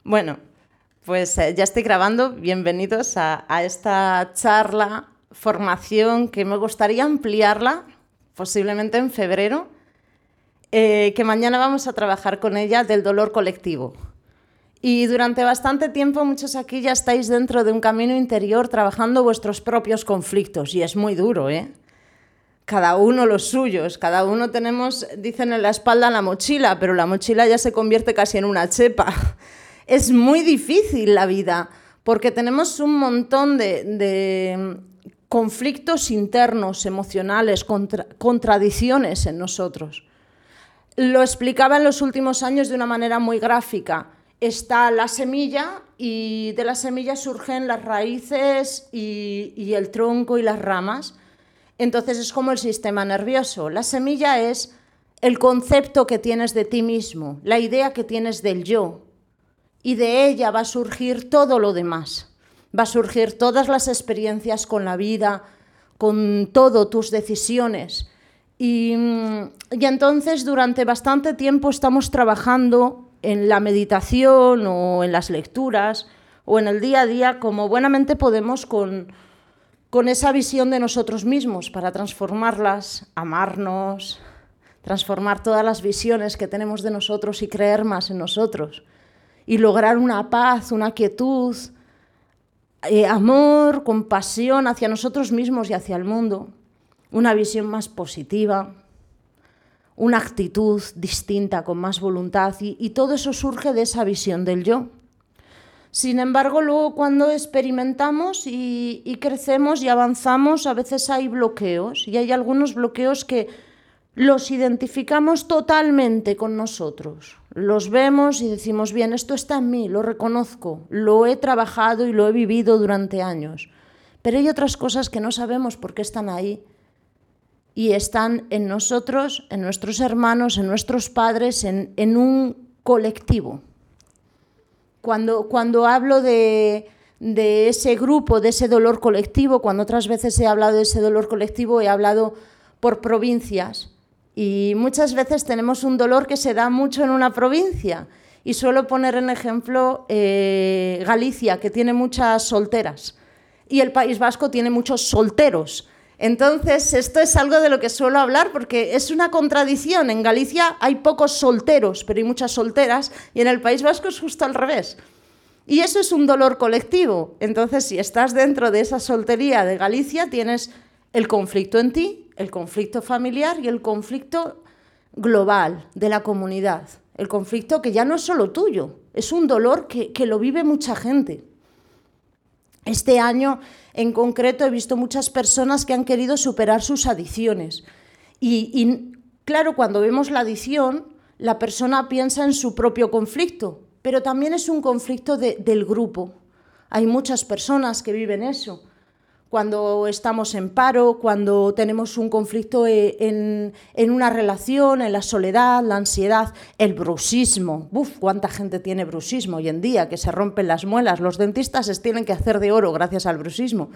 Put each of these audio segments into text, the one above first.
Bueno, pues ya estoy grabando. Bienvenidos a esta charla, formación, que me gustaría ampliarla, posiblemente en febrero, que mañana vamos a trabajar con ella del dolor colectivo. Y durante bastante tiempo muchos aquí ya estáis dentro de un camino interior trabajando vuestros propios conflictos, y es muy duro, ¿eh? Cada uno los suyos, cada uno tenemos, dicen en la espalda, la mochila, pero la mochila ya se convierte casi en una chepa. Es muy difícil la vida, porque tenemos un montón de conflictos internos, emocionales, contradicciones en nosotros. Lo explicaba en los últimos años de una manera muy gráfica. Está la semilla y de la semilla surgen las raíces y el tronco y las ramas. Entonces es como el sistema nervioso. La semilla es el concepto que tienes de ti mismo, la idea que tienes del yo. Y de ella va a surgir todo lo demás. Va a surgir todas las experiencias con la vida, con todo, tus decisiones. Y entonces durante bastante tiempo estamos trabajando en la meditación o en las lecturas o en el día a día como buenamente podemos con esa visión de nosotros mismos para transformarlas, amarnos, transformar todas las visiones que tenemos de nosotros y creer más en nosotros y lograr una paz, una quietud, amor, compasión hacia nosotros mismos y hacia el mundo, una visión más positiva, una actitud distinta, con más voluntad y todo eso surge de esa visión del yo. Sin embargo, luego cuando experimentamos y crecemos y avanzamos, a veces hay bloqueos y hay algunos bloqueos que los identificamos totalmente con nosotros. Los vemos y decimos, bien, esto está en mí, lo reconozco, lo he trabajado y lo he vivido durante años. Pero hay otras cosas que no sabemos por qué están ahí y están en nosotros, en nuestros hermanos, en nuestros padres, en un colectivo. Cuando hablo de ese grupo, de ese dolor colectivo, cuando otras veces he hablado de ese dolor colectivo, he hablado por provincias. Y muchas veces tenemos un dolor que se da mucho en una provincia. Y suelo poner en ejemplo Galicia, que tiene muchas solteras. Y el País Vasco tiene muchos solteros. Entonces, esto es algo de lo que suelo hablar porque es una contradicción. En Galicia hay pocos solteros, pero hay muchas solteras, y en el País Vasco es justo al revés. Y eso es un dolor colectivo. Entonces, si estás dentro de esa soltería de Galicia, tienes el conflicto en ti, el conflicto familiar y el conflicto global de la comunidad. El conflicto que ya no es solo tuyo, es un dolor que lo vive mucha gente. Este año en concreto he visto muchas personas que han querido superar sus adicciones. Y claro, cuando vemos la adicción, la persona piensa en su propio conflicto, pero también es un conflicto del grupo. Hay muchas personas que viven eso. Cuando estamos en paro, cuando tenemos un conflicto en una relación, en la soledad, la ansiedad, el bruxismo. ¡Buf! ¿Cuánta gente tiene bruxismo hoy en día? Que se rompen las muelas. Los dentistas se tienen que hacer de oro gracias al bruxismo.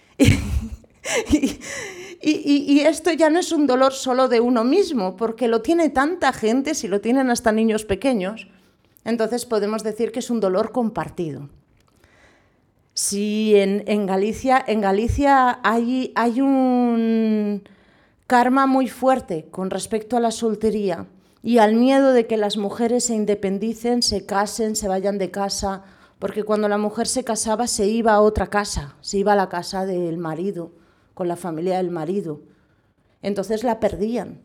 Y esto ya no es un dolor solo de uno mismo, porque lo tiene tanta gente, si lo tienen hasta niños pequeños, entonces podemos decir que es un dolor compartido. Sí, en Galicia hay un karma muy fuerte con respecto a la soltería y al miedo de que las mujeres se independicen, se casen, se vayan de casa, porque cuando la mujer se casaba se iba a otra casa, se iba a la casa del marido, con la familia del marido. Entonces la perdían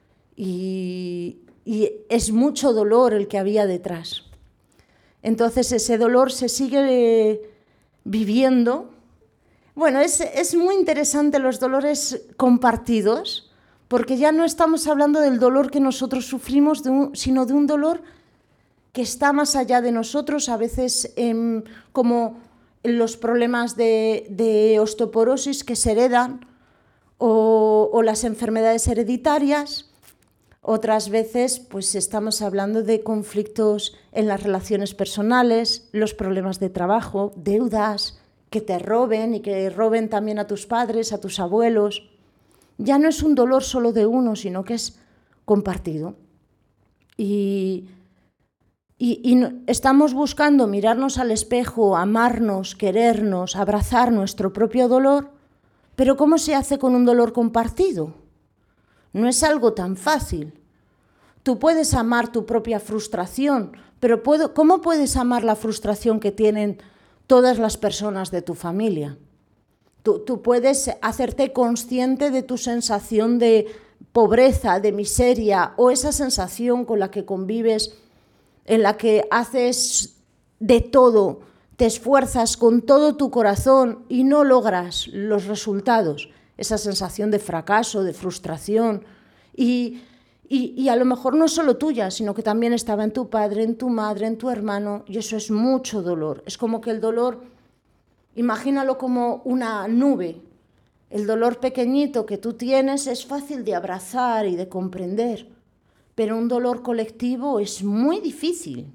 y es mucho dolor el que había detrás. Entonces ese dolor se sigue viviendo. Bueno, es muy interesante los dolores compartidos, porque ya no estamos hablando del dolor que nosotros sufrimos, sino de un dolor que está más allá de nosotros, a veces como los problemas de osteoporosis que se heredan o las enfermedades hereditarias. Otras veces pues estamos hablando de conflictos en las relaciones personales, los problemas de trabajo, deudas, que te roben y que roben también a tus padres, a tus abuelos. Ya no es un dolor solo de uno, sino que es compartido. Y Estamos buscando mirarnos al espejo, amarnos, querernos, abrazar nuestro propio dolor, pero ¿cómo se hace con un dolor compartido? No es algo tan fácil. Tú puedes amar tu propia frustración, pero ¿cómo puedes amar la frustración que tienen todas las personas de tu familia? Tú puedes hacerte consciente de tu sensación de pobreza, de miseria, o esa sensación con la que convives, en la que haces de todo, te esfuerzas con todo tu corazón y no logras los resultados. Esa sensación de fracaso, de frustración. Y a lo mejor no es solo tuya, sino que también estaba en tu padre, en tu madre, en tu hermano, y eso es mucho dolor. Es como que el dolor, imagínalo como una nube. El dolor pequeñito que tú tienes es fácil de abrazar y de comprender, pero un dolor colectivo es muy difícil.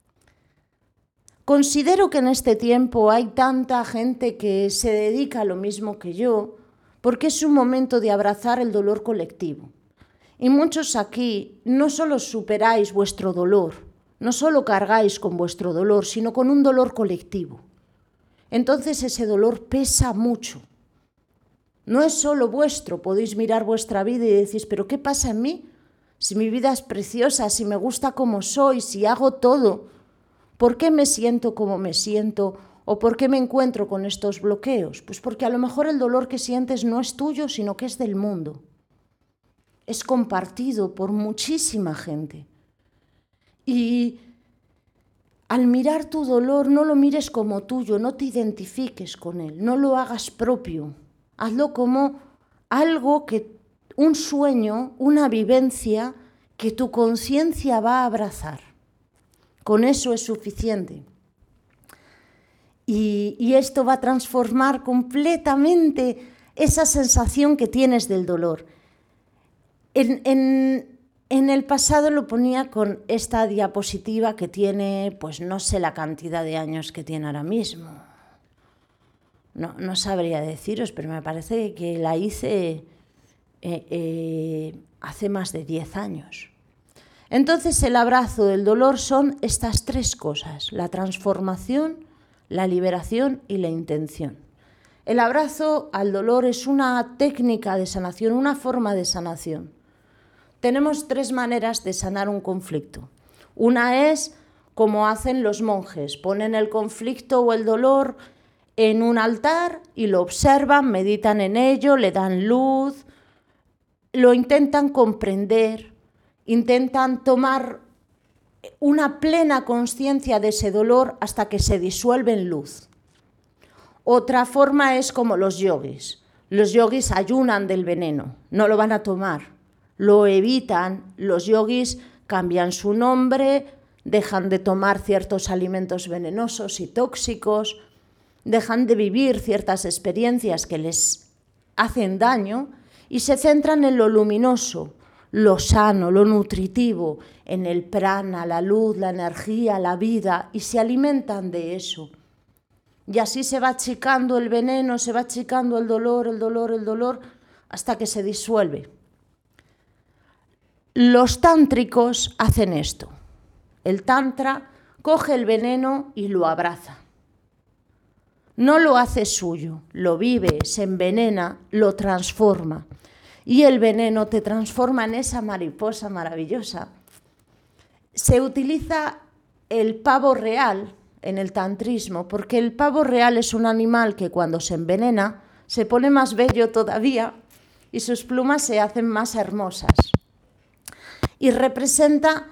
Considero que en este tiempo hay tanta gente que se dedica a lo mismo que yo, porque es un momento de abrazar el dolor colectivo. Y muchos aquí no solo superáis vuestro dolor, no solo cargáis con vuestro dolor, sino con un dolor colectivo. Entonces ese dolor pesa mucho. No es solo vuestro, podéis mirar vuestra vida y decís, ¿pero qué pasa en mí? Si mi vida es preciosa, si me gusta como soy, si hago todo, ¿por qué me siento como me siento? ¿O por qué me encuentro con estos bloqueos? Pues porque a lo mejor el dolor que sientes no es tuyo, sino que es del mundo. Es compartido por muchísima gente. Y al mirar tu dolor, no lo mires como tuyo, no te identifiques con él, no lo hagas propio. Hazlo como algo un sueño, una vivencia que tu conciencia va a abrazar. Con eso es suficiente. Y esto va a transformar completamente esa sensación que tienes del dolor. En el pasado lo ponía con esta diapositiva que tiene, pues no sé la cantidad de años que tiene ahora mismo. No sabría deciros, pero me parece que la hice hace más de 10 años. Entonces el abrazo del dolor son estas tres cosas: la transformación, la liberación y la intención. El abrazo al dolor es una técnica de sanación, una forma de sanación. Tenemos tres maneras de sanar un conflicto. Una es como hacen los monjes, ponen el conflicto o el dolor en un altar y lo observan, meditan en ello, le dan luz, lo intentan comprender, intentan tomar una plena conciencia de ese dolor hasta que se disuelve en luz. Otra forma es como los yogis. Los yogis ayunan del veneno, no lo van a tomar, lo evitan. Los yogis cambian su nombre, dejan de tomar ciertos alimentos venenosos y tóxicos, dejan de vivir ciertas experiencias que les hacen daño y se centran en lo luminoso, lo sano, lo nutritivo, en el prana, la luz, la energía, la vida, y se alimentan de eso. Y así se va achicando el veneno, se va achicando el dolor, hasta que se disuelve. Los tántricos hacen esto. El tantra coge el veneno y lo abraza. No lo hace suyo, lo vive, se envenena, lo transforma. Y el veneno te transforma en esa mariposa maravillosa. Se utiliza el pavo real en el tantrismo, porque el pavo real es un animal que cuando se envenena se pone más bello todavía y sus plumas se hacen más hermosas. Y representa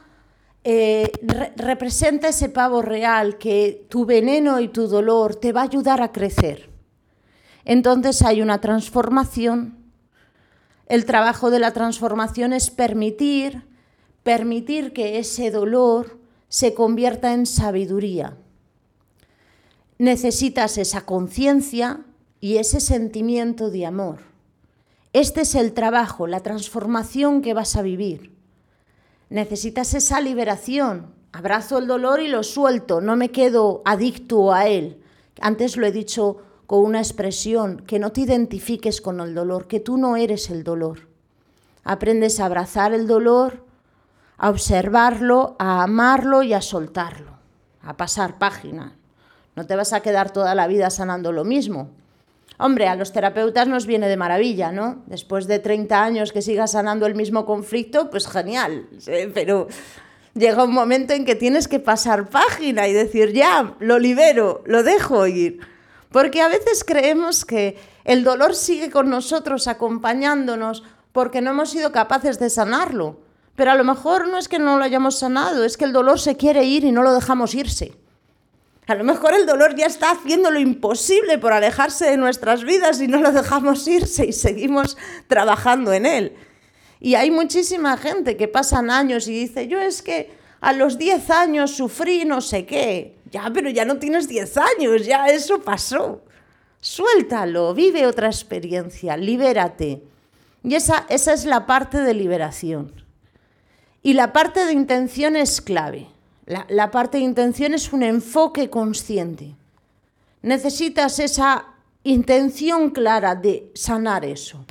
ese pavo real que tu veneno y tu dolor te va a ayudar a crecer. Entonces hay una transformación. El trabajo de la transformación es permitir que ese dolor se convierta en sabiduría. Necesitas esa conciencia y ese sentimiento de amor. Este es el trabajo, la transformación que vas a vivir. Necesitas esa liberación. Abrazo el dolor y lo suelto, no me quedo adicto a él. Antes lo he dicho con una expresión, que no te identifiques con el dolor, que tú no eres el dolor. Aprendes a abrazar el dolor, a observarlo, a amarlo y a soltarlo, a pasar página. No te vas a quedar toda la vida sanando lo mismo. Hombre, a los terapeutas nos viene de maravilla, ¿no? Después de 30 años que sigas sanando el mismo conflicto, pues genial, pero llega un momento en que tienes que pasar página y decir, ya, lo libero, lo dejo ir. Porque a veces creemos que el dolor sigue con nosotros, acompañándonos, porque no hemos sido capaces de sanarlo. Pero a lo mejor no es que no lo hayamos sanado, es que el dolor se quiere ir y no lo dejamos irse. A lo mejor el dolor ya está haciendo lo imposible por alejarse de nuestras vidas y no lo dejamos irse y seguimos trabajando en él. Y hay muchísima gente que pasan años y dice, yo es que a los 10 años sufrí no sé qué. Ya, pero ya no tienes 10 años, ya eso pasó. Suéltalo, vive otra experiencia, libérate. Y esa es la parte de liberación. Y la parte de intención es clave. La parte de intención es un enfoque consciente. Necesitas esa intención clara de sanar eso.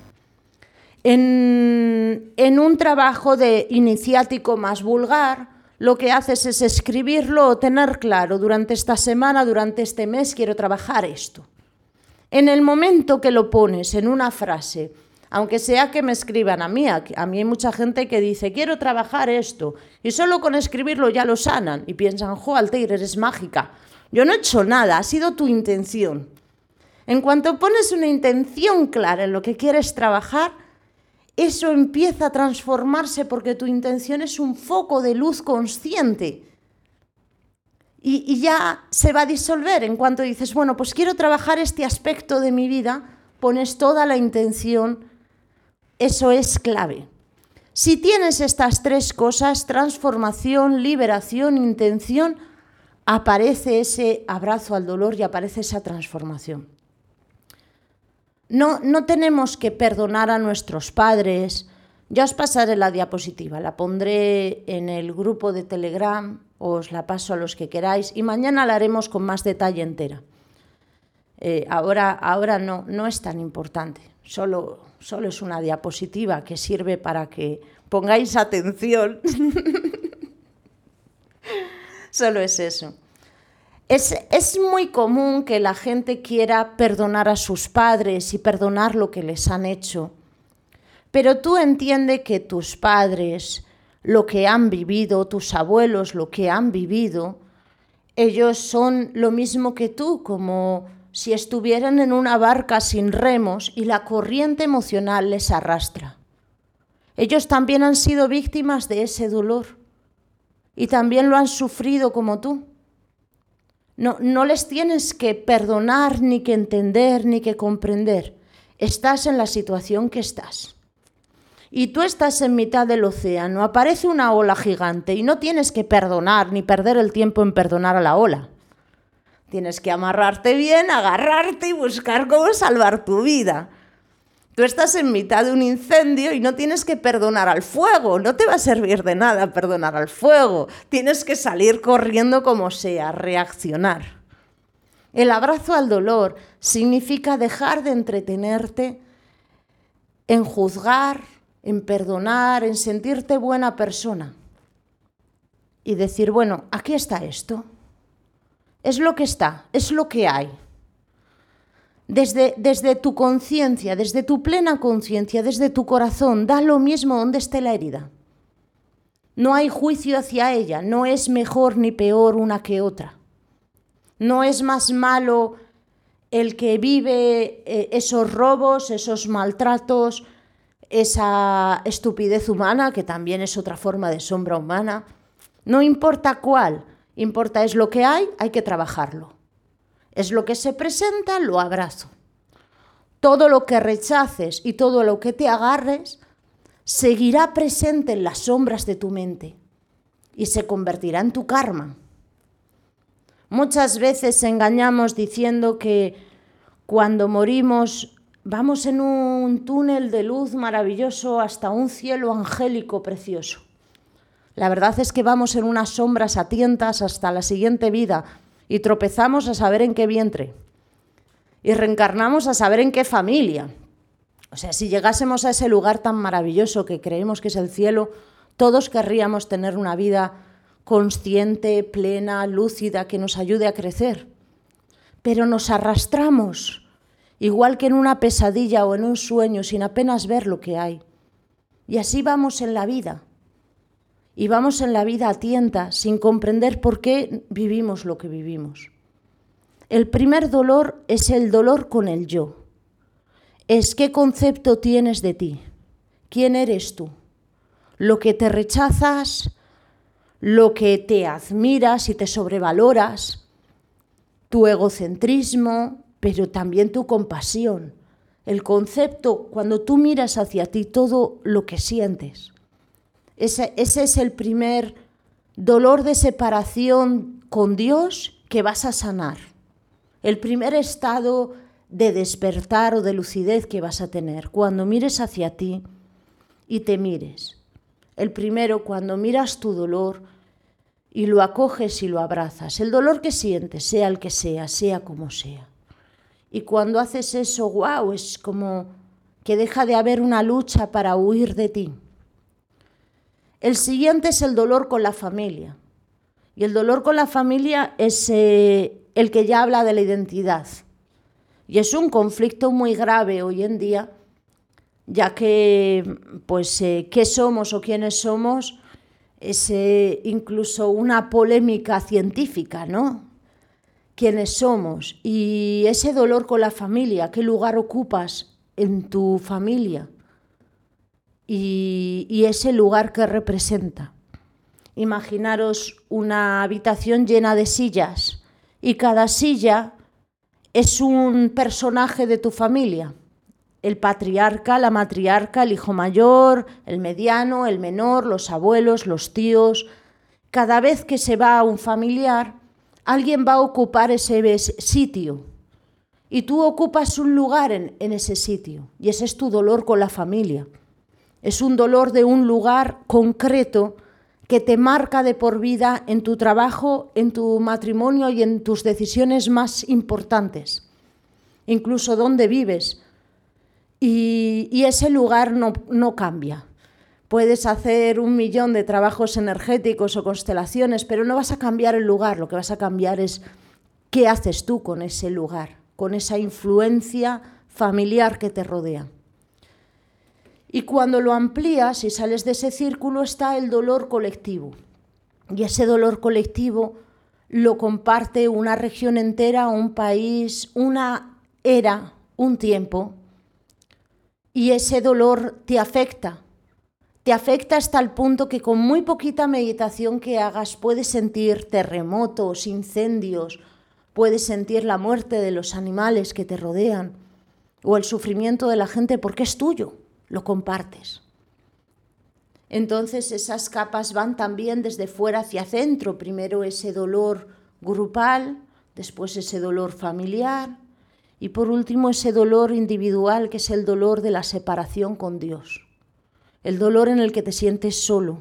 En un trabajo de iniciático más vulgar, lo que haces es escribirlo o tener claro, durante esta semana, durante este mes, quiero trabajar esto. En el momento que lo pones en una frase, aunque sea que me escriban a mí hay mucha gente que dice, quiero trabajar esto, y solo con escribirlo ya lo sanan, y piensan, jo, Altair, eres mágica. Yo no he hecho nada, ha sido tu intención. En cuanto pones una intención clara en lo que quieres trabajar, eso empieza a transformarse porque tu intención es un foco de luz consciente. Y ya se va a disolver en cuanto dices, bueno, pues quiero trabajar este aspecto de mi vida, pones toda la intención. Eso es clave. Si tienes estas tres cosas, transformación, liberación, intención, aparece ese abrazo al dolor y aparece esa transformación. No tenemos que perdonar a nuestros padres. Ya os pasaré la diapositiva, la pondré en el grupo de Telegram, os la paso a los que queráis y mañana la haremos con más detalle entera. Ahora no es tan importante, solo es una diapositiva que sirve para que pongáis atención. Solo es eso. Es muy común que la gente quiera perdonar a sus padres y perdonar lo que les han hecho, pero tú entiendes que tus padres, lo que han vivido, tus abuelos, lo que han vivido, ellos son lo mismo que tú, como si estuvieran en una barca sin remos y la corriente emocional les arrastra. Ellos también han sido víctimas de ese dolor y también lo han sufrido como tú. No les tienes que perdonar, ni que entender, ni que comprender. Estás en la situación que estás. Y tú estás en mitad del océano, aparece una ola gigante y no tienes que perdonar ni perder el tiempo en perdonar a la ola. Tienes que amarrarte bien, agarrarte y buscar cómo salvar tu vida. Tú estás en mitad de un incendio y no tienes que perdonar al fuego, no te va a servir de nada perdonar al fuego. Tienes que salir corriendo como sea, reaccionar. El abrazo al dolor significa dejar de entretenerte en juzgar, en perdonar, en sentirte buena persona. Y decir, bueno, aquí está esto. Es lo que está, es lo que hay. Desde tu conciencia, desde tu plena conciencia, desde tu corazón, da lo mismo donde esté la herida. No hay juicio hacia ella, no es mejor ni peor una que otra. No es más malo el que vive esos robos, esos maltratos, esa estupidez humana, que también es otra forma de sombra humana. No importa cuál, importa es lo que hay que trabajarlo. Es lo que se presenta, lo abrazo. Todo lo que rechaces y todo lo que te agarres seguirá presente en las sombras de tu mente y se convertirá en tu karma. Muchas veces engañamos diciendo que cuando morimos vamos en un túnel de luz maravilloso hasta un cielo angélico precioso. La verdad es que vamos en unas sombras a tientas hasta la siguiente vida y tropezamos a saber en qué vientre y reencarnamos a saber en qué familia. O sea, si llegásemos a ese lugar tan maravilloso que creemos que es el cielo, Todos querríamos tener una vida consciente, plena, lúcida, que nos ayude a crecer. Pero nos arrastramos, igual que en una pesadilla o en un sueño, sin apenas ver lo que hay. Y así vamos en la vida. Y vamos en la vida a tientas, sin comprender por qué vivimos lo que vivimos. El primer dolor es el dolor con el yo. Es qué concepto tienes de ti. ¿Quién eres tú? Lo que te rechazas, lo que te admiras y te sobrevaloras, tu egocentrismo, pero también tu compasión. El concepto, cuando tú miras hacia ti, todo lo que sientes. Ese es el primer dolor de separación con Dios que vas a sanar. El primer estado de despertar o de lucidez que vas a tener cuando mires hacia ti y te mires. El primero, cuando miras tu dolor y lo acoges y lo abrazas. El dolor que sientes, sea el que sea como sea. Y cuando haces eso, wow, es como que deja de haber una lucha para huir de ti. El siguiente es el dolor con la familia. Y el dolor con la familia es el que ya habla de la identidad. Y es un conflicto muy grave hoy en día, ya que qué somos o quiénes somos es incluso una polémica científica, ¿no? ¿Quiénes somos? Y ese dolor con la familia, ¿qué lugar ocupas en tu familia? Y ese lugar que representa. Imaginaros una habitación llena de sillas y cada silla es un personaje de tu familia. El patriarca, la matriarca, el hijo mayor, el mediano, el menor, los abuelos, los tíos. Cada vez que se va un familiar, alguien va a ocupar ese sitio. Y tú ocupas un lugar en ese sitio. Y ese es tu dolor con la familia. Es un dolor de un lugar concreto que te marca de por vida en tu trabajo, en tu matrimonio y en tus decisiones más importantes. Incluso dónde vives. Y ese lugar no cambia. Puedes hacer 1.000.000 de trabajos energéticos o constelaciones, pero no vas a cambiar el lugar. Lo que vas a cambiar es qué haces tú con ese lugar, con esa influencia familiar que te rodea. Y cuando lo amplías y sales de ese círculo está el dolor colectivo. Y ese dolor colectivo lo comparte una región entera, un país, una era, un tiempo. Y ese dolor te afecta. Te afecta hasta el punto que con muy poquita meditación que hagas puedes sentir terremotos, incendios, puedes sentir la muerte de los animales que te rodean o el sufrimiento de la gente porque es tuyo. Lo compartes. Entonces esas capas van también desde fuera hacia adentro. Primero ese dolor grupal, después ese dolor familiar y por último ese dolor individual que es el dolor de la separación con Dios. El dolor en el que te sientes solo,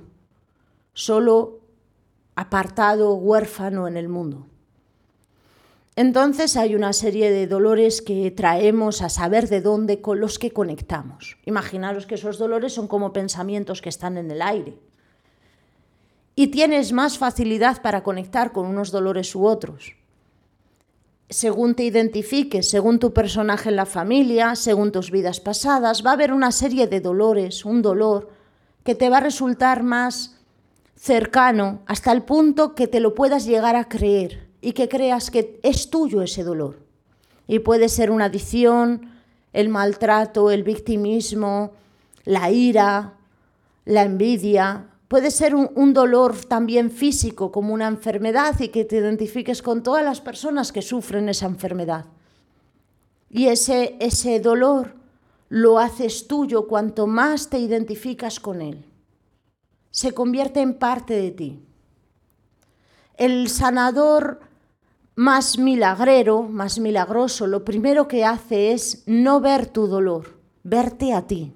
apartado, huérfano en el mundo. Entonces hay una serie de dolores que traemos a saber de dónde con los que conectamos. Imaginaros que esos dolores son como pensamientos que están en el aire. Y tienes más facilidad para conectar con unos dolores u otros. Según te identifiques, según tu personaje en la familia, según tus vidas pasadas, va a haber una serie de dolores, un dolor que te va a resultar más cercano hasta el punto que te lo puedas llegar a creer. Y que creas que es tuyo ese dolor. Y puede ser una adicción, el maltrato, el victimismo, la ira, la envidia. Puede ser un dolor también físico, como una enfermedad, y que te identifiques con todas las personas que sufren esa enfermedad. Y ese dolor lo haces tuyo cuanto más te identificas con él. Se convierte en parte de ti. El sanador más milagrero, más milagroso, lo primero que hace es no ver tu dolor, verte a ti.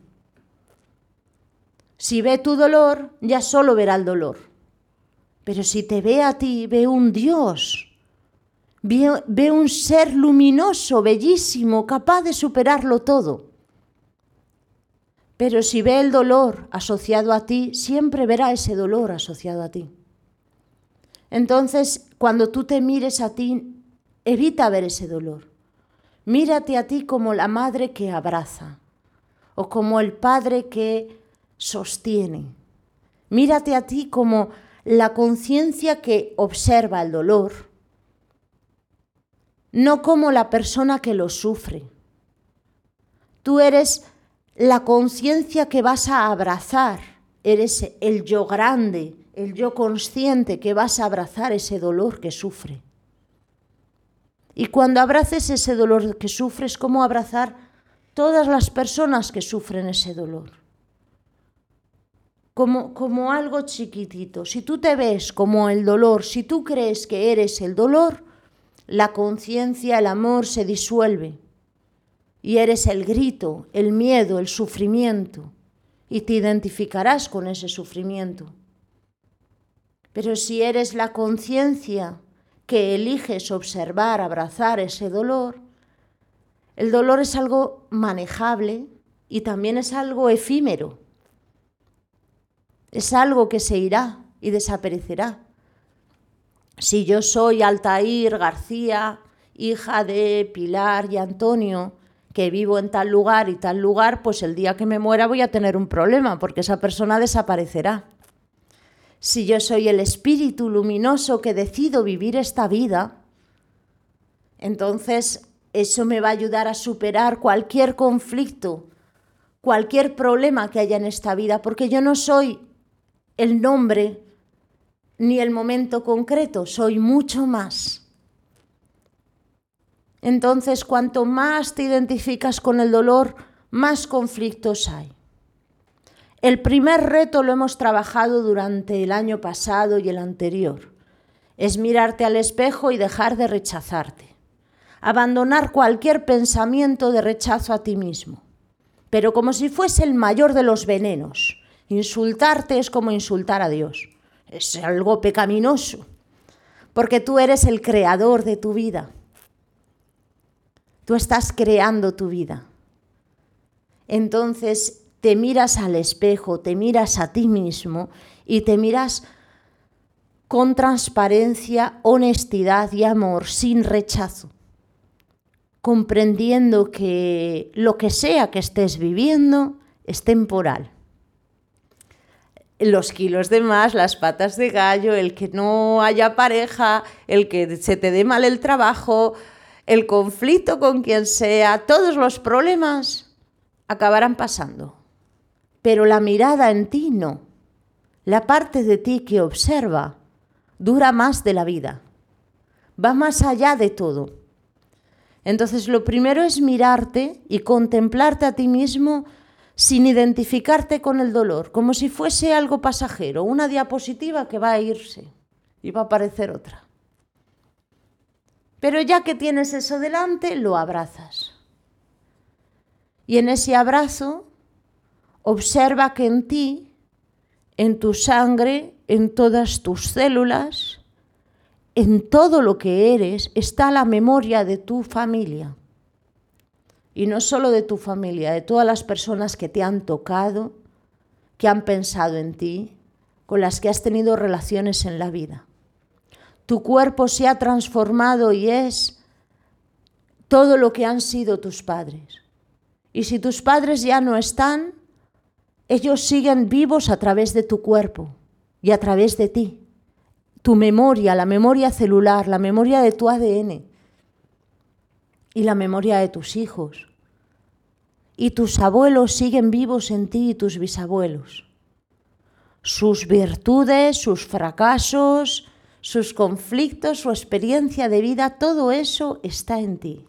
Si ve tu dolor, ya solo verá el dolor. Pero si te ve a ti, ve un Dios, ve un ser luminoso, bellísimo, capaz de superarlo todo. Pero si ve el dolor asociado a ti, siempre verá ese dolor asociado a ti. Entonces, cuando tú te mires a ti, evita ver ese dolor. Mírate a ti como la madre que abraza o como el padre que sostiene. Mírate a ti como la conciencia que observa el dolor, no como la persona que lo sufre. Tú eres la conciencia que vas a abrazar, eres el yo grande, el yo consciente que vas a abrazar ese dolor que sufre. Y cuando abraces ese dolor que sufres, ¿cómo abrazar todas las personas que sufren ese dolor? Como algo chiquitito. Si tú te ves como el dolor, si tú crees que eres el dolor, la conciencia, el amor se disuelve. Y eres el grito, el miedo, el sufrimiento. Y te identificarás con ese sufrimiento. Pero si eres la conciencia que eliges observar, abrazar ese dolor, el dolor es algo manejable y también es algo efímero. Es algo que se irá y desaparecerá. Si yo soy Altair García, hija de Pilar y Antonio, que vivo en tal lugar, pues el día que me muera voy a tener un problema porque esa persona desaparecerá. Si yo soy el espíritu luminoso que decido vivir esta vida, entonces eso me va a ayudar a superar cualquier conflicto, cualquier problema que haya en esta vida, porque yo no soy el nombre ni el momento concreto, soy mucho más. Entonces, cuanto más te identificas con el dolor, más conflictos hay. El primer reto lo hemos trabajado durante el año pasado y el anterior. Es mirarte al espejo y dejar de rechazarte. Abandonar cualquier pensamiento de rechazo a ti mismo. Pero como si fuese el mayor de los venenos. Insultarte es como insultar a Dios. Es algo pecaminoso. Porque tú eres el creador de tu vida. Tú estás creando tu vida. Entonces te miras al espejo, te miras a ti mismo y te miras con transparencia, honestidad y amor, sin rechazo. Comprendiendo que lo que sea que estés viviendo es temporal. Los kilos de más, las patas de gallo, el que no haya pareja, el que se te dé mal el trabajo, el conflicto con quien sea, todos los problemas acabarán pasando. Pero la mirada en ti no. La parte de ti que observa dura más de la vida. Va más allá de todo. Entonces lo primero es mirarte y contemplarte a ti mismo sin identificarte con el dolor, como si fuese algo pasajero, una diapositiva que va a irse y va a aparecer otra. Pero ya que tienes eso delante, lo abrazas. Y en ese abrazo, observa que en ti, en tu sangre, en todas tus células, en todo lo que eres, está la memoria de tu familia. Y no solo de tu familia, de todas las personas que te han tocado, que han pensado en ti, con las que has tenido relaciones en la vida. Tu cuerpo se ha transformado y es todo lo que han sido tus padres. Y si tus padres ya no están, ellos siguen vivos a través de tu cuerpo y a través de ti. Tu memoria, la memoria celular, la memoria de tu ADN y la memoria de tus hijos. Y tus abuelos siguen vivos en ti y tus bisabuelos. Sus virtudes, sus fracasos, sus conflictos, su experiencia de vida, todo eso está en ti.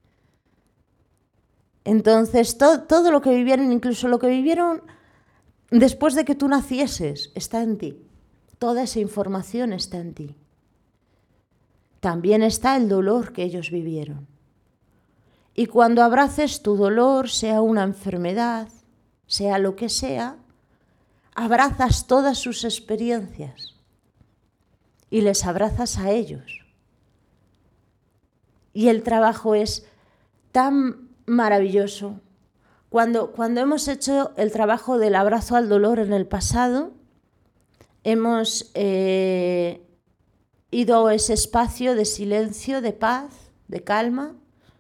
Entonces, todo lo que vivieron, incluso lo que vivieron después de que tú nacieses, está en ti. Toda esa información está en ti. También está el dolor que ellos vivieron. Y cuando abraces tu dolor, sea una enfermedad, sea lo que sea, abrazas todas sus experiencias y les abrazas a ellos. Y el trabajo es tan maravilloso Cuando hemos hecho el trabajo del abrazo al dolor en el pasado, hemos ido a ese espacio de silencio, de paz, de calma,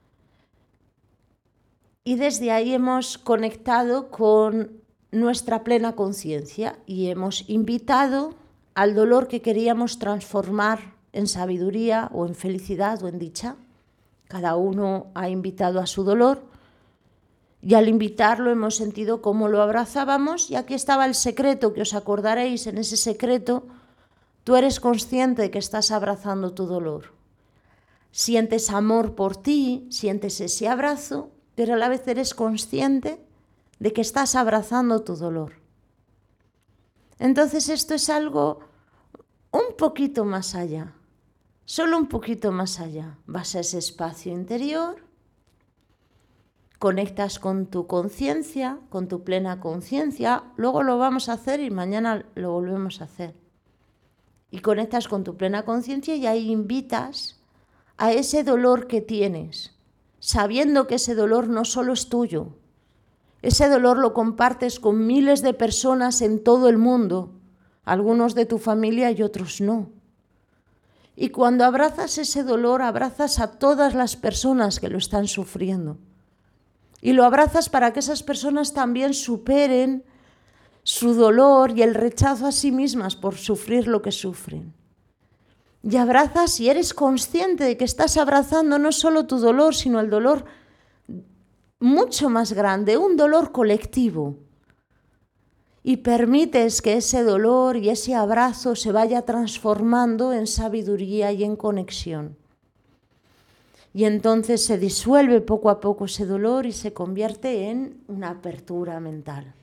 y desde ahí hemos conectado con nuestra plena conciencia y hemos invitado al dolor que queríamos transformar en sabiduría o en felicidad o en dicha. Cada uno ha invitado a su dolor y al invitarlo hemos sentido cómo lo abrazábamos, y aquí estaba el secreto, que os acordaréis. En ese secreto tú eres consciente de que estás abrazando tu dolor. Sientes amor por ti, sientes ese abrazo, pero a la vez eres consciente de que estás abrazando tu dolor. Entonces esto es algo un poquito más allá, solo un poquito más allá. Vas a ese espacio interior, conectas con tu conciencia, con tu plena conciencia, luego lo vamos a hacer y mañana lo volvemos a hacer. Y conectas con tu plena conciencia y ahí invitas a ese dolor que tienes, sabiendo que ese dolor no solo es tuyo. Ese dolor lo compartes con miles de personas en todo el mundo, algunos de tu familia y otros no. Y cuando abrazas ese dolor, abrazas a todas las personas que lo están sufriendo. Y lo abrazas para que esas personas también superen su dolor y el rechazo a sí mismas por sufrir lo que sufren. Y abrazas y eres consciente de que estás abrazando no solo tu dolor, sino el dolor mucho más grande, un dolor colectivo. Y permites que ese dolor y ese abrazo se vaya transformando en sabiduría y en conexión. Y entonces se disuelve poco a poco ese dolor y se convierte en una apertura mental.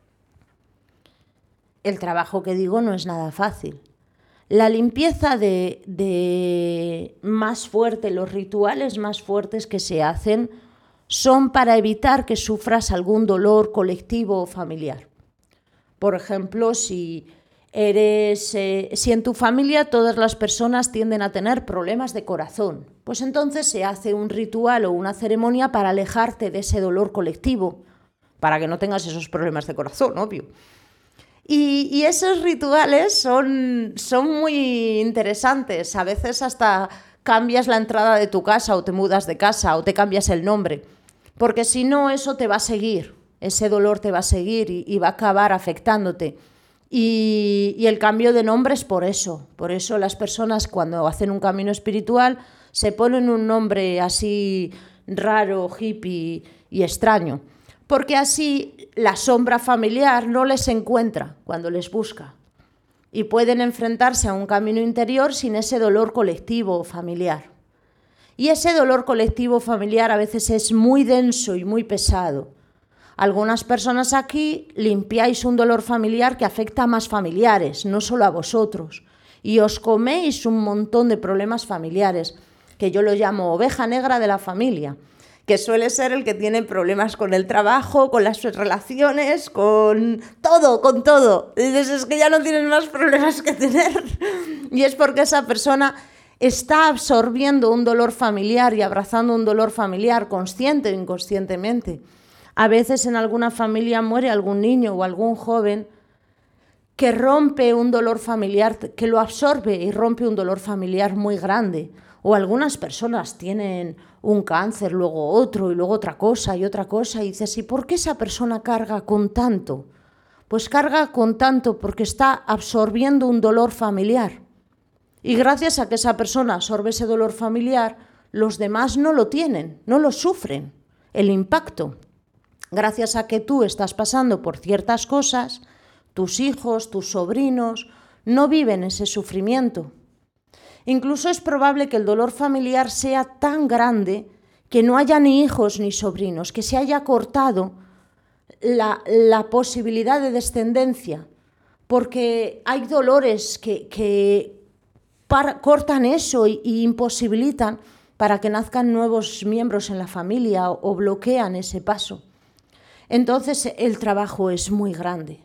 El trabajo que digo no es nada fácil. La limpieza de más fuerte, los rituales más fuertes que se hacen son para evitar que sufras algún dolor colectivo o familiar. Por ejemplo, si en tu familia todas las personas tienden a tener problemas de corazón, pues entonces se hace un ritual o una ceremonia para alejarte de ese dolor colectivo, para que no tengas esos problemas de corazón, obvio. Y esos rituales son muy interesantes. A veces hasta cambias la entrada de tu casa o te mudas de casa o te cambias el nombre, porque si no eso te va a seguir, ese dolor te va a seguir y va a acabar afectándote. Y el cambio de nombre es por eso. Por eso las personas cuando hacen un camino espiritual se ponen un nombre así raro, hippie y extraño. Porque así la sombra familiar no les encuentra cuando les busca. Y pueden enfrentarse a un camino interior sin ese dolor colectivo o familiar. Y ese dolor colectivo familiar a veces es muy denso y muy pesado. Algunas personas aquí limpiáis un dolor familiar que afecta a más familiares, no solo a vosotros. Y os coméis un montón de problemas familiares, que yo lo llamo oveja negra de la familia, que suele ser el que tiene problemas con el trabajo, con las relaciones, con todo. Y dices, es que ya no tienes más problemas que tener. Y es porque esa persona está absorbiendo un dolor familiar y abrazando un dolor familiar, consciente o inconscientemente. A veces en alguna familia muere algún niño o algún joven que rompe un dolor familiar, que lo absorbe y rompe un dolor familiar muy grande. O algunas personas tienen un cáncer, luego otro y luego otra cosa y otra cosa. Y dices, ¿y por qué esa persona carga con tanto? Pues carga con tanto porque está absorbiendo un dolor familiar. Y gracias a que esa persona absorbe ese dolor familiar, los demás no lo tienen, no lo sufren, el impacto. Gracias a que tú estás pasando por ciertas cosas, tus hijos, tus sobrinos, no viven ese sufrimiento. Incluso es probable que el dolor familiar sea tan grande que no haya ni hijos ni sobrinos, que se haya cortado la posibilidad de descendencia, porque hay dolores que cortan eso y imposibilitan para que nazcan nuevos miembros en la familia o bloquean ese paso. Entonces el trabajo es muy grande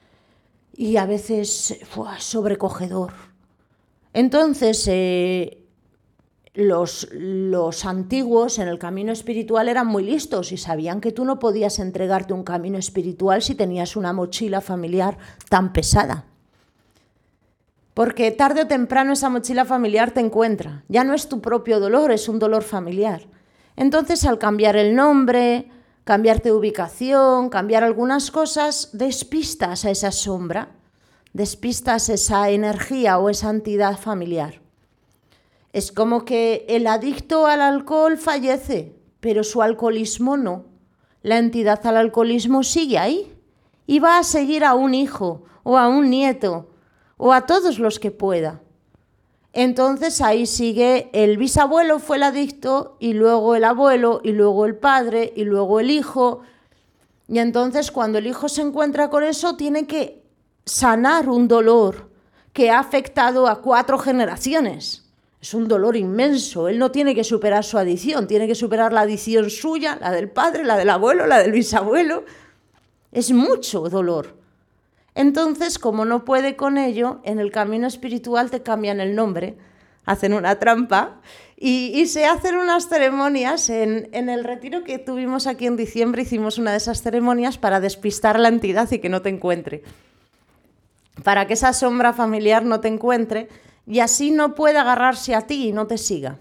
y a veces sobrecogedor. Entonces los antiguos en el camino espiritual eran muy listos y sabían que tú no podías entregarte un camino espiritual si tenías una mochila familiar tan pesada. Porque tarde o temprano esa mochila familiar te encuentra. Ya no es tu propio dolor, es un dolor familiar. Entonces, al cambiar el nombre, cambiarte de ubicación, cambiar algunas cosas, despistas a esa sombra, despistas esa energía o esa entidad familiar. Es como que el adicto al alcohol fallece, pero su alcoholismo no. La entidad al alcoholismo sigue ahí y va a seguir a un hijo o a un nieto o a todos los que pueda. Entonces ahí sigue el bisabuelo fue el adicto y luego el abuelo y luego el padre y luego el hijo. Y entonces cuando el hijo se encuentra con eso tiene que sanar un dolor que ha afectado a 4 generaciones. Es un dolor inmenso. Él no tiene que superar su adicción, tiene que superar la adicción suya, la del padre, la del abuelo, la del bisabuelo. Es mucho dolor. Entonces, como no puede con ello, en el camino espiritual te cambian el nombre, hacen una trampa y se hacen unas ceremonias. En el retiro que tuvimos aquí en diciembre hicimos una de esas ceremonias para despistar a la entidad y que no te encuentre. Para que esa sombra familiar no te encuentre y así no pueda agarrarse a ti y no te siga.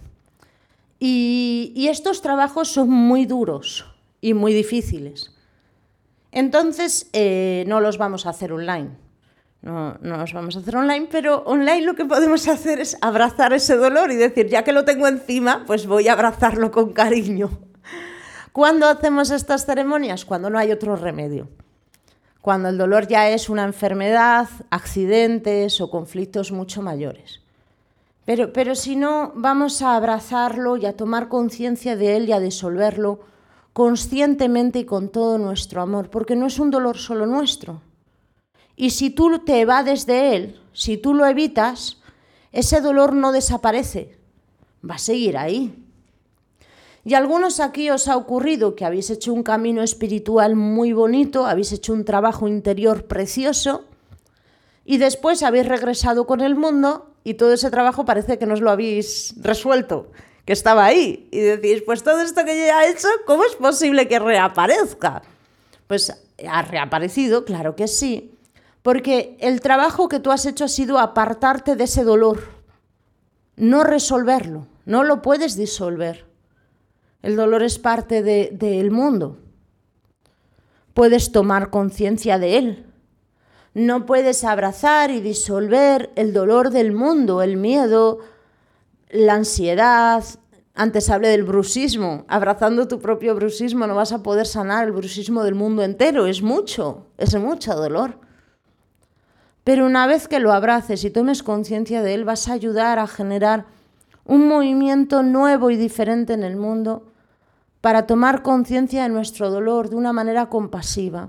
Y estos trabajos son muy duros y muy difíciles. Entonces, no los vamos a hacer online. No los vamos a hacer online, pero online lo que podemos hacer es abrazar ese dolor y decir, ya que lo tengo encima, pues voy a abrazarlo con cariño. ¿Cuándo hacemos estas ceremonias? Cuando no hay otro remedio. Cuando el dolor ya es una enfermedad, accidentes o conflictos mucho mayores. Pero si no, vamos a abrazarlo y a tomar conciencia de él y a disolverlo conscientemente y con todo nuestro amor, porque no es un dolor solo nuestro. Y si tú te evades de él, si tú lo evitas, ese dolor no desaparece, va a seguir ahí. Y a algunos aquí os ha ocurrido que habéis hecho un camino espiritual muy bonito, habéis hecho un trabajo interior precioso y después habéis regresado con el mundo y todo ese trabajo parece que no os lo habéis resuelto, que estaba ahí. Y decís, pues todo esto que yo ya he hecho, ¿cómo es posible que reaparezca? Pues ha reaparecido, claro que sí, porque el trabajo que tú has hecho ha sido apartarte de ese dolor, no resolverlo, no lo puedes disolver. El dolor es parte del mundo. Puedes tomar conciencia de él. No puedes abrazar y disolver el dolor del mundo, el miedo, la ansiedad. Antes hablé del bruxismo. Abrazando tu propio bruxismo no vas a poder sanar el bruxismo del mundo entero. Es mucho dolor. Pero una vez que lo abraces y tomes conciencia de él, vas a ayudar a generar un movimiento nuevo y diferente en el mundo para tomar conciencia de nuestro dolor de una manera compasiva.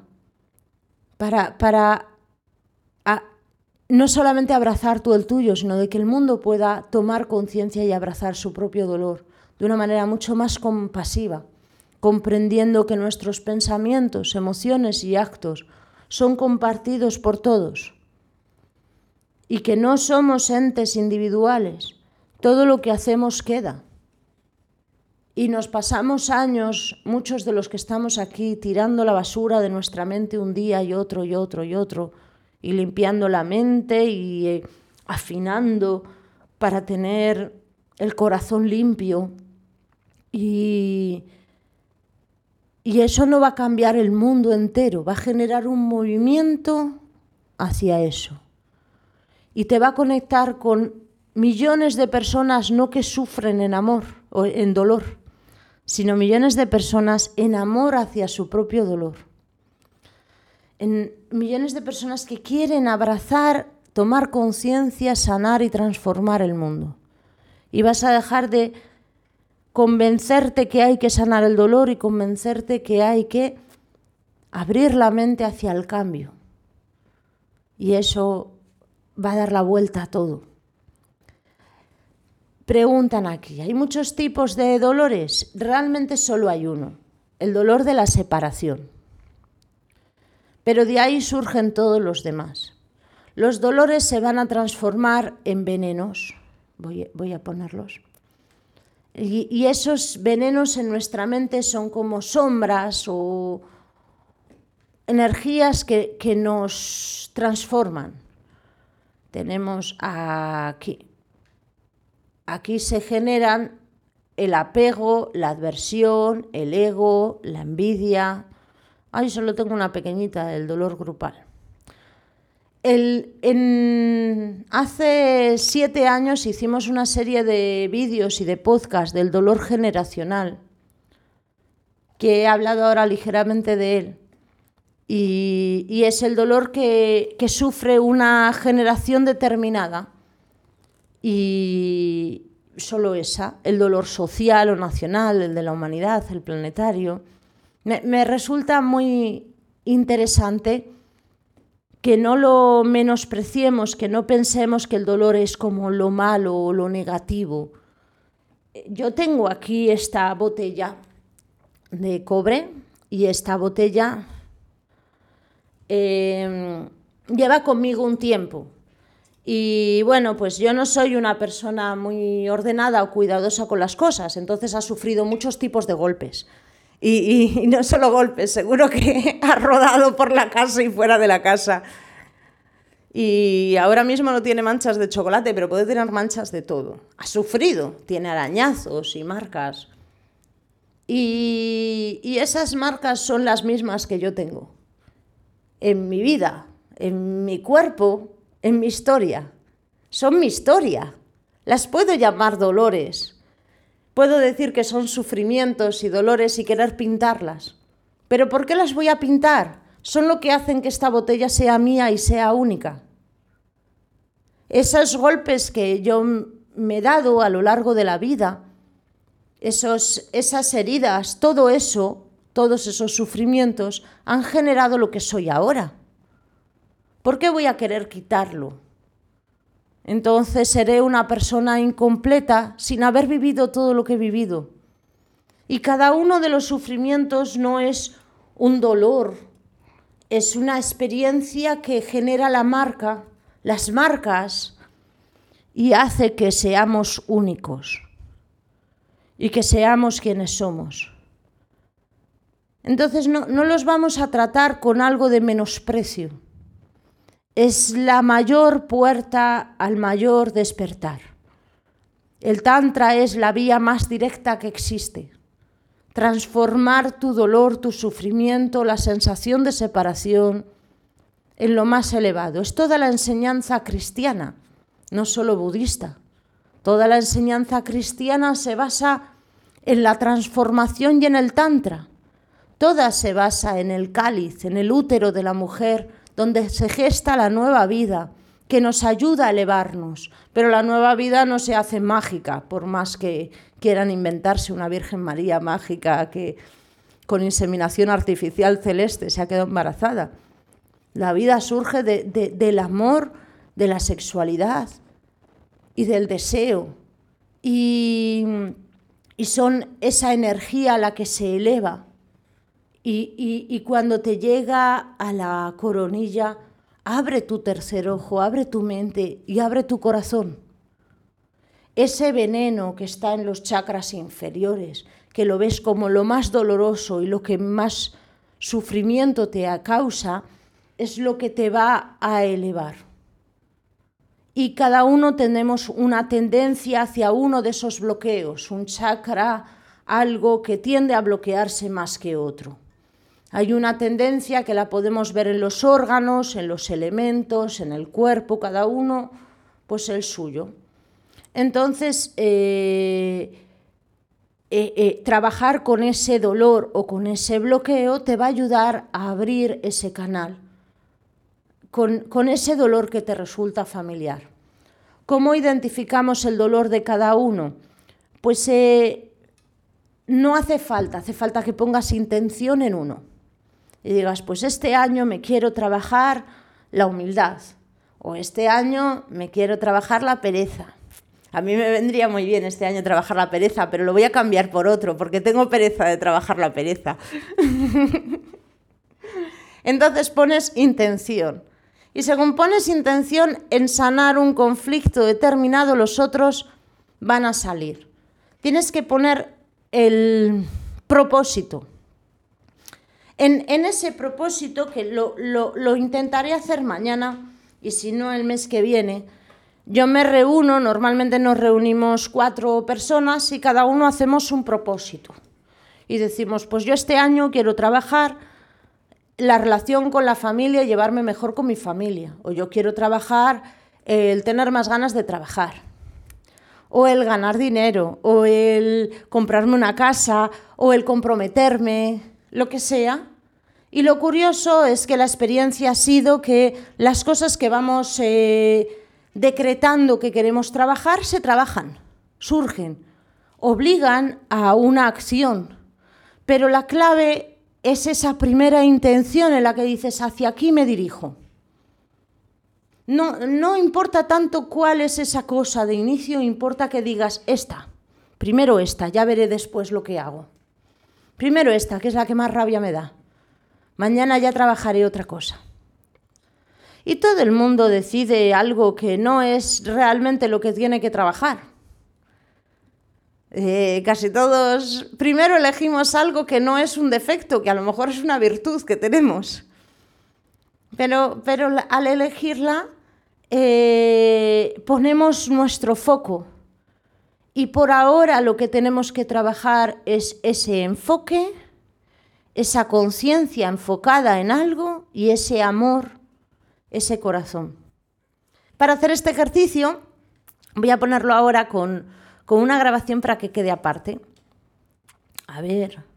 Para no solamente abrazar tú el tuyo, sino de que el mundo pueda tomar conciencia y abrazar su propio dolor de una manera mucho más compasiva, comprendiendo que nuestros pensamientos, emociones y actos son compartidos por todos y que no somos entes individuales. Todo lo que hacemos queda. Y nos pasamos años, muchos de los que estamos aquí, tirando la basura de nuestra mente un día y otro y otro y otro, y limpiando la mente y afinando para tener el corazón limpio. Y eso no va a cambiar el mundo entero, va a generar un movimiento hacia eso. Y te va a conectar con millones de personas no que sufren en amor o en dolor, sino millones de personas en amor hacia su propio dolor. En millones de personas que quieren abrazar, tomar conciencia, sanar y transformar el mundo. Y vas a dejar de convencerte que hay que sanar el dolor y convencerte que hay que abrir la mente hacia el cambio. Y eso va a dar la vuelta a todo. Preguntan aquí, ¿hay muchos tipos de dolores? Realmente solo hay uno, el dolor de la separación. Pero de ahí surgen todos los demás. Los dolores se van a transformar en venenos. Voy a ponerlos. Y esos venenos en nuestra mente son como sombras o energías que nos transforman. Tenemos aquí. Aquí se generan el apego, la adversión, el ego, la envidia. Ay, solo tengo una pequeñita, el dolor grupal. Hace 7 años hicimos una serie de vídeos y de podcast del dolor generacional, que he hablado ahora ligeramente de él. Y es el dolor que sufre una generación determinada. Y solo esa, el dolor social o nacional, el de la humanidad, el planetario. Me resulta muy interesante que no lo menospreciemos, que no pensemos que el dolor es como lo malo o lo negativo. Yo tengo aquí esta botella de cobre y esta botella lleva conmigo un tiempo. Y bueno, pues yo no soy una persona muy ordenada o cuidadosa con las cosas, entonces ha sufrido muchos tipos de golpes. Y no solo golpes, seguro que ha rodado por la casa y fuera de la casa. Y ahora mismo no tiene manchas de chocolate, pero puede tener manchas de todo. Ha sufrido, tiene arañazos y marcas. Y esas marcas son las mismas que yo tengo. En mi vida, en mi cuerpo, en mi historia. Son mi historia. Las puedo llamar dolores. Puedo decir que son sufrimientos y dolores y querer pintarlas. ¿Pero por qué las voy a pintar? Son lo que hacen que esta botella sea mía y sea única. Esos golpes que yo me he dado a lo largo de la vida, esas heridas, todo eso, todos esos sufrimientos han generado lo que soy ahora. ¿Por qué voy a querer quitarlo? Entonces seré una persona incompleta sin haber vivido todo lo que he vivido. Y cada uno de los sufrimientos no es un dolor, es una experiencia que genera las marcas, y hace que seamos únicos y que seamos quienes somos. Entonces no los vamos a tratar con algo de menosprecio. Es la mayor puerta al mayor despertar. El Tantra es la vía más directa que existe. Transformar tu dolor, tu sufrimiento, la sensación de separación en lo más elevado. Es toda la enseñanza cristiana, no solo budista. Toda la enseñanza cristiana se basa en la transformación y en el Tantra. Toda se basa en el cáliz, en el útero de la mujer, donde se gesta la nueva vida, que nos ayuda a elevarnos. Pero la nueva vida no se hace mágica, por más que quieran inventarse una Virgen María mágica que con inseminación artificial celeste se ha quedado embarazada. La vida surge del amor, de la sexualidad y del deseo. Y son esa energía la que se eleva. Y cuando te llega a la coronilla, abre tu tercer ojo, abre tu mente y abre tu corazón. Ese veneno que está en los chakras inferiores, que lo ves como lo más doloroso y lo que más sufrimiento te causa, es lo que te va a elevar. Y cada uno tenemos una tendencia hacia uno de esos bloqueos, un chakra, algo que tiende a bloquearse más que otro. Hay una tendencia que la podemos ver en los órganos, en los elementos, en el cuerpo, cada uno pues el suyo. Entonces, trabajar con ese dolor o con ese bloqueo te va a ayudar a abrir ese canal con ese dolor que te resulta familiar. ¿Cómo identificamos el dolor de cada uno? Pues no hace falta que pongas intención en uno. Y digas, pues este año me quiero trabajar la humildad, o este año me quiero trabajar la pereza. A mí me vendría muy bien este año trabajar la pereza, pero lo voy a cambiar por otro, porque tengo pereza de trabajar la pereza. Entonces pones intención. Y según pones intención en sanar un conflicto determinado, los otros van a salir. tienes que poner el propósito. En ese propósito, que lo intentaré hacer mañana, y si no el mes que viene, yo me reúno, normalmente nos reunimos 4 personas y cada uno hacemos un propósito. Y decimos, pues yo este año quiero trabajar la relación con la familia y llevarme mejor con mi familia. O yo quiero trabajar el tener más ganas de trabajar. O el ganar dinero, o el comprarme una casa, o el comprometerme, lo que sea. Y lo curioso es que la experiencia ha sido que las cosas que vamos decretando que queremos trabajar, se trabajan, surgen, obligan a una acción. Pero la clave es esa primera intención en la que dices, hacia aquí me dirijo. No importa tanto cuál es esa cosa de inicio, importa que digas esta, primero esta, ya veré después lo que hago. Primero esta, que es la que más rabia me da. Mañana ya trabajaré otra cosa. Y todo el mundo decide algo que no es realmente lo que tiene que trabajar. Casi todos primero elegimos algo que no es un defecto, que a lo mejor es una virtud que tenemos. Pero al elegirla ponemos nuestro foco. Y por ahora lo que tenemos que trabajar es ese enfoque, esa conciencia enfocada en algo y ese amor, ese corazón. Para hacer este ejercicio voy a ponerlo ahora con una grabación para que quede aparte. A ver...